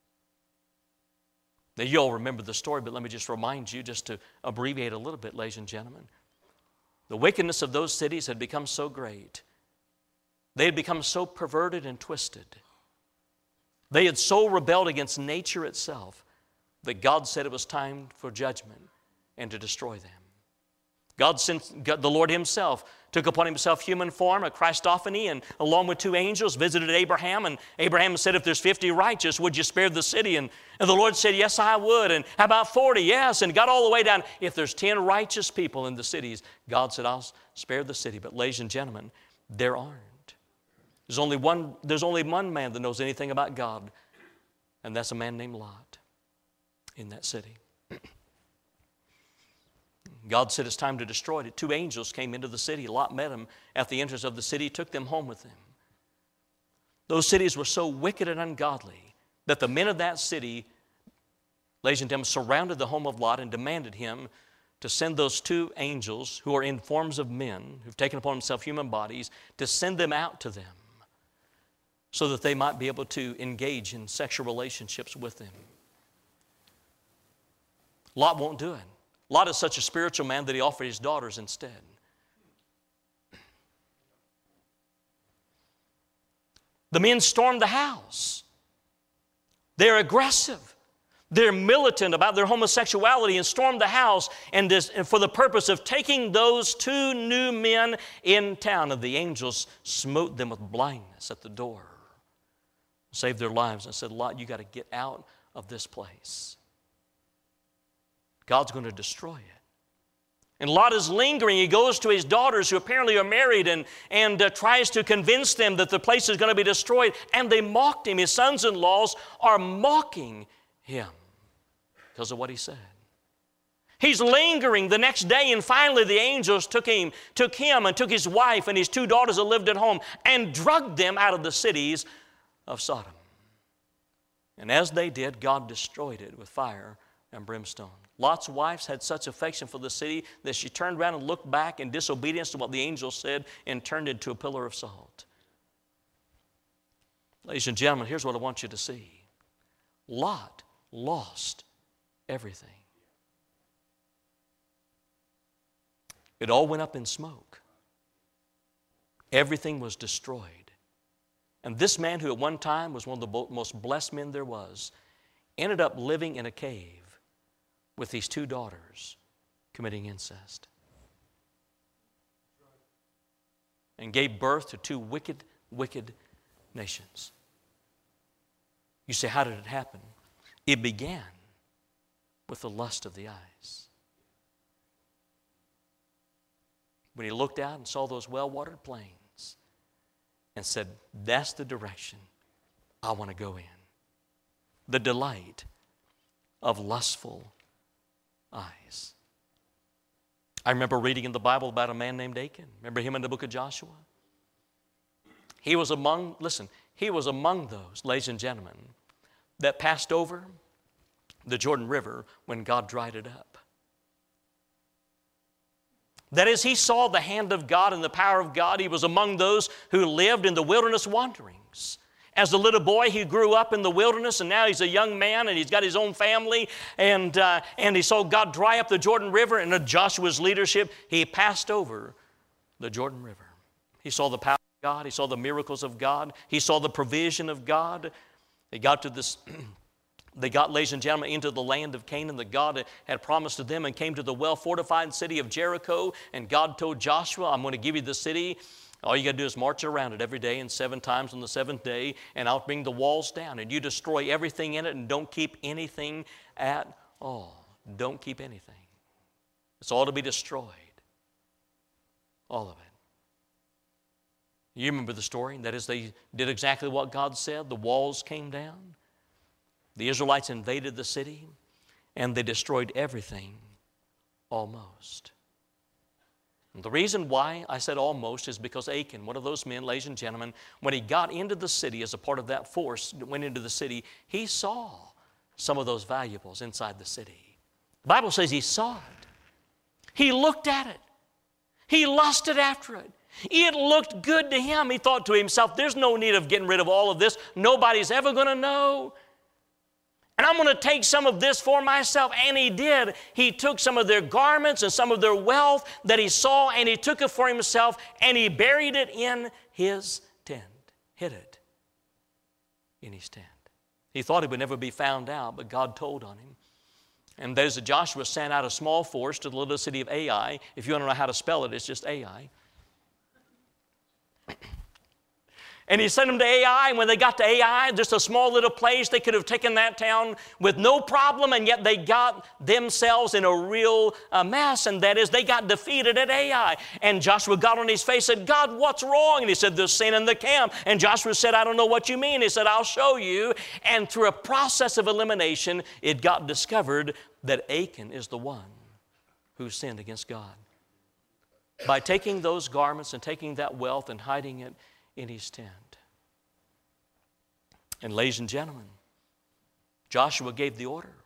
Now, you all remember the story, but let me just remind you, just to abbreviate a little bit, ladies and gentlemen. The wickedness of those cities had become so great. They had become so perverted and twisted. They had so rebelled against nature itself that God said it was time for judgment and to destroy them. God sent, the Lord himself took upon himself human form, a Christophany, and along with two angels visited Abraham. And Abraham said, if there's 50 righteous, would you spare the city? And the Lord said, yes, I would. And how about 40? Yes. And got all the way down. If there's 10 righteous people in the cities, God said, I'll spare the city. But ladies and gentlemen, there aren't. There's only one man that knows anything about God, and that's a man named Lot in that city. God said it's time to destroy it. 2 angels came into the city. Lot met them at the entrance of the city, took them home with them. Those cities were so wicked and ungodly that the men of that city, ladies and gentlemen, surrounded the home of Lot and demanded him to send those 2 angels who are in forms of men, who've taken upon themselves human bodies, to send them out to them so that they might be able to engage in sexual relationships with them. Lot won't do it. Lot is such a spiritual man that he offered his daughters instead. The men stormed the house. They're aggressive. They're militant about their homosexuality and stormed the house and for the purpose of taking those 2 new men in town. And the angels smote them with blindness at the door, saved their lives, and said, Lot, you got to get out of this place. God's going to destroy it. And Lot is lingering. He goes to his daughters who apparently are married and tries to convince them that the place is going to be destroyed. And they mocked him. His sons-in-laws are mocking him because of what he said. He's lingering the next day, and finally the angels took him and took his wife and his 2 daughters that lived at home and drugged them out of the cities of Sodom. And as they did, God destroyed it with fire and brimstone. Lot's wives had such affection for the city that she turned around and looked back in disobedience to what the angels said and turned into a pillar of salt. Ladies and gentlemen, here's what I want you to see. Lot lost everything. It all went up in smoke. Everything was destroyed. And this man, who at one time was one of the most blessed men there was, ended up living in a cave with these 2 daughters committing incest, and gave birth to 2 wicked, wicked nations. You say, how did it happen? It began with the lust of the eyes. When he looked out and saw those well-watered plains and said, that's the direction I want to go in. The delight of lustful eyes. I remember reading in the Bible about a man named Achan. Remember him in the book of Joshua? He was among those, ladies and gentlemen, that passed over the Jordan River when God dried it up. That is, he saw the hand of God and the power of God. He was among those who lived in the wilderness wanderings. As a little boy, he grew up in the wilderness, and now he's a young man, and he's got his own family, and he saw God dry up the Jordan River, and under Joshua's leadership, he passed over the Jordan River. He saw the power of God. He saw the miracles of God. He saw the provision of God. They got, ladies and gentlemen, into the land of Canaan that God had promised to them, and came to the well-fortified city of Jericho, and God told Joshua, I'm going to give you the city. All you got to do is march around it every day and 7 times on the 7th day, and I'll bring the walls down, and you destroy everything in it and don't keep anything at all. Don't keep anything. It's all to be destroyed. All of it. You remember the story. That is, they did exactly what God said. The walls came down. The Israelites invaded the city, and they destroyed everything almost. And the reason why I said almost is because Achan, one of those men, ladies and gentlemen, when he got into the city as a part of that force that went into the city, he saw some of those valuables inside the city. The Bible says he saw it. He looked at it. He lusted after it. It looked good to him. He thought to himself, there's no need of getting rid of all of this. Nobody's ever going to know. And I'm going to take some of this for myself. And he did. He took some of their garments and some of their wealth that he saw, and he took it for himself, and he buried it in his tent. Hid it in his tent. He thought it would never be found out, but God told on him. And there's Joshua sent out a small force to the little city of Ai. If you want to know how to spell it, it's just Ai. And he sent them to Ai, and when they got to Ai, just a small little place, they could have taken that town with no problem, and yet they got themselves in a real mess, and that is they got defeated at Ai. And Joshua got on his face and said, God, what's wrong? And he said, there's sin in the camp. And Joshua said, I don't know what you mean. He said, I'll show you. And through a process of elimination, it got discovered that Achan is the one who sinned against God by taking those garments and taking that wealth and hiding it in his tent. And ladies and gentlemen, Joshua gave the order.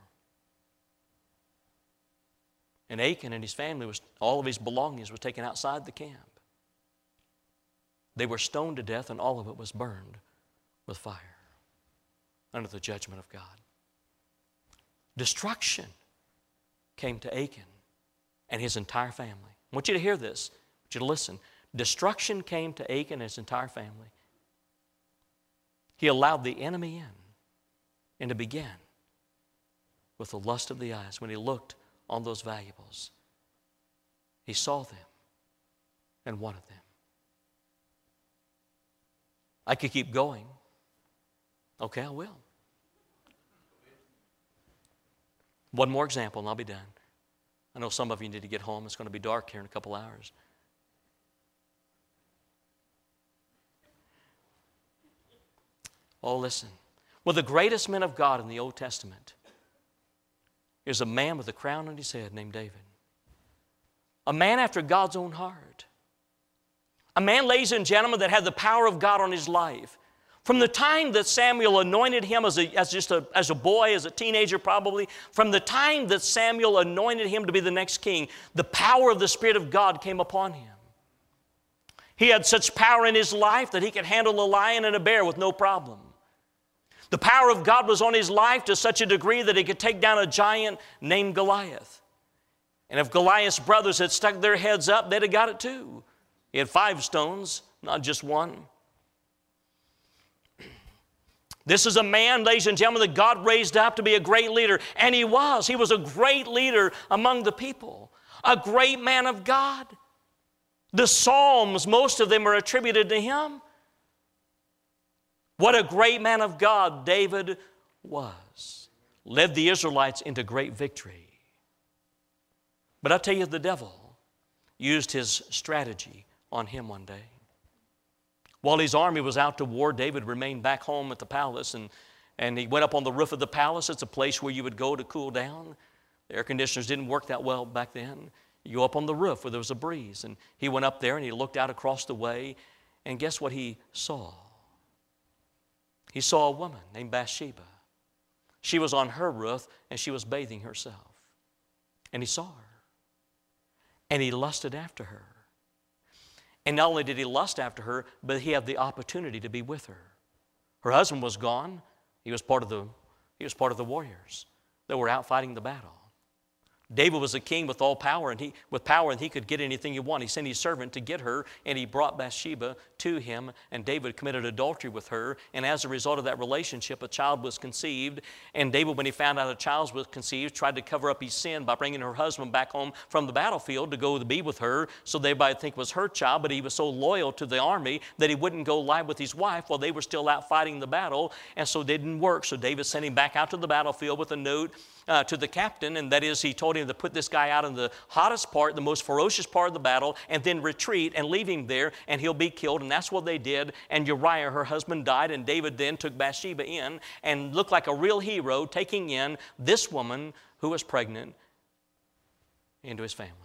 And Achan and his family, all of his belongings were taken outside the camp. They were stoned to death, and all of it was burned with fire under the judgment of God. Destruction came to Achan and his entire family. I want you to hear this. I want you to listen. Destruction came to Achan and his entire family. He allowed the enemy in, and it began with the lust of the eyes. When he looked on those valuables, he saw them and wanted them. I could keep going. Okay, I will. One more example and I'll be done. I know some of you need to get home. It's going to be dark here in a couple hours. Oh, listen. Well, the greatest men of God in the Old Testament is a man with a crown on his head named David. A man after God's own heart. A man, ladies and gentlemen, that had the power of God on his life. From the time that Samuel anointed him as a boy, as a teenager probably, from the time that Samuel anointed him to be the next king, the power of the Spirit of God came upon him. He had such power in his life that he could handle a lion and a bear with no problem. The power of God was on his life to such a degree that he could take down a giant named Goliath. And if Goliath's brothers had stuck their heads up, they'd have got it too. He had 5 stones, not just one. This is a man, ladies and gentlemen, that God raised up to be a great leader. And he was. He was a great leader among the people. A great man of God. The Psalms, most of them are attributed to him. What a great man of God David was. Led the Israelites into great victory. But I tell you, the devil used his strategy on him one day. While his army was out to war, David remained back home at the palace, and he went up on the roof of the palace. It's a place where you would go to cool down. The air conditioners didn't work that well back then. You go up on the roof where there was a breeze, and he went up there and he looked out across the way, and guess what he saw? He saw a woman named Bathsheba. She was on her roof, and she was bathing herself. And he saw her, and he lusted after her. And not only did he lust after her, but he had the opportunity to be with her. Her husband was gone. He was part of the warriors that were out fighting the battle. David was a king with all power, and he could get anything he wanted. He sent his servant to get her, and he brought Bathsheba to him, and David committed adultery with her. And as a result of that relationship, a child was conceived. And David, when he found out a child was conceived, tried to cover up his sin by bringing her husband back home from the battlefield to go to be with her, so everybody would think it was her child. But he was so loyal to the army that he wouldn't go lie with his wife while they were still out fighting the battle, and so it didn't work. So David sent him back out to the battlefield with a note to the captain, and that is, he told him to put this guy out in the hottest part, the most ferocious part of the battle, and then retreat and leave him there, and he'll be killed. And that's what they did. And Uriah, her husband, died, and David then took Bathsheba in and looked like a real hero, taking in this woman who was pregnant into his family.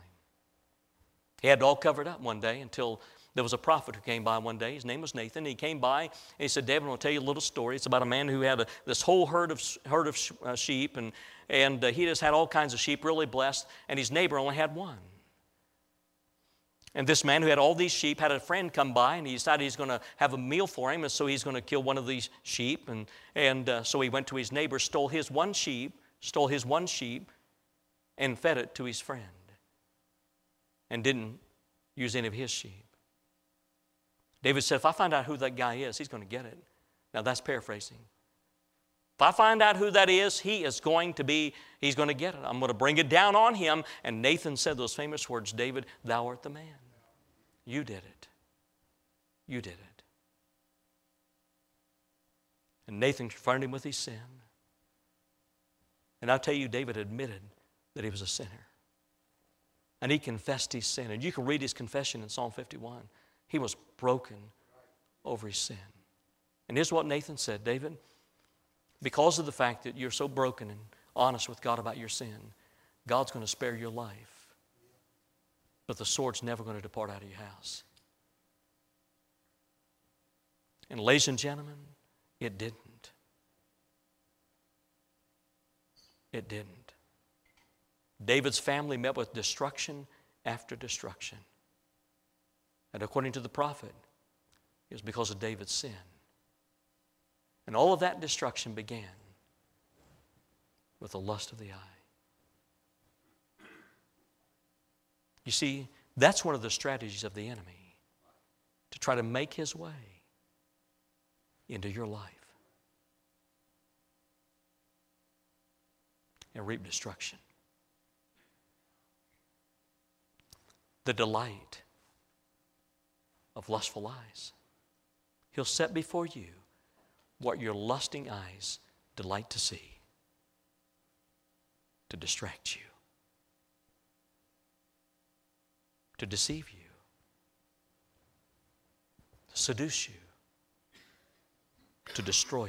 He had it all covered up one day until there was a prophet who came by one day. His name was Nathan. He came by and he said, "David, I'm going to tell you a little story. It's about a man who had this whole herd of sheep, and he just had all kinds of sheep, really blessed, and his neighbor only had one. And this man who had all these sheep had a friend come by, and he decided he's going to have a meal for him, and so he's going to kill one of these sheep. And so he went to his neighbor, stole his one sheep, and fed it to his friend, and didn't use any of his sheep. David said, if I find out who that guy is, he's going to get it. Now that's paraphrasing. If I find out who that is, he's going to get it. I'm going to bring it down on him. And Nathan said those famous words, David, thou art the man. You did it. You did it. And Nathan confronted him with his sin. And I'll tell you, David admitted that he was a sinner. And he confessed his sin. And you can read his confession in Psalm 51. He was broken over his sin. And here's what Nathan said, David, because of the fact that you're so broken and honest with God about your sin, God's going to spare your life But the sword's never going to depart out of your house. And ladies and gentlemen, it didn't. It didn't. David's family met with destruction after destruction. And according to the prophet, it was because of David's sin. And all of that destruction began with the lust of the eye. You see, that's one of the strategies of the enemy, to try to make his way into your life and reap destruction. The delight of lustful eyes. He'll set before you what your lusting eyes delight to see, to distract you, to deceive you, to seduce you, to destroy you.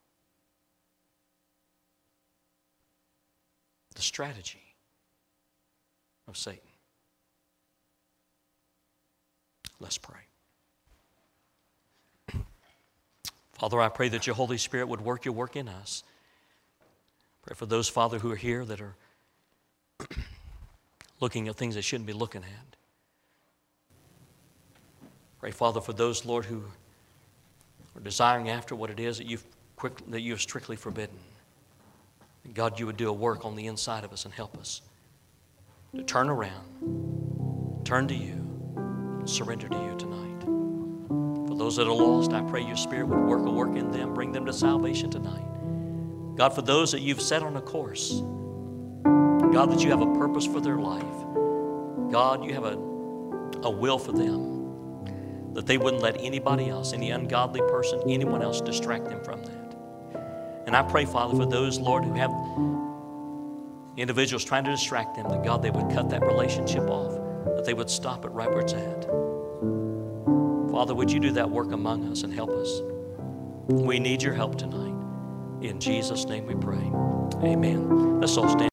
The strategy of Satan. Let's pray. Father, I pray that your Holy Spirit would work your work in us. Pray for those, Father, who are here that are looking at things they shouldn't be looking at. Pray, Father, for those, Lord, who are desiring after what it is that you've strictly forbidden. God, you would do a work on the inside of us and help us to turn around, turn to you, and surrender to you tonight. For those that are lost, I pray your Spirit would work a work in them, bring them to salvation tonight. God, for those that you've set on a course, God, that you have a purpose for their life. God, you have a will for them, that they wouldn't let anybody else, any ungodly person, anyone else distract them from that. And I pray, Father, for those, Lord, who have individuals trying to distract them, that God, they would cut that relationship off, that they would stop it right where it's at. Father, would you do that work among us and help us? We need your help tonight. In Jesus' name we pray. Amen. Let's all stand.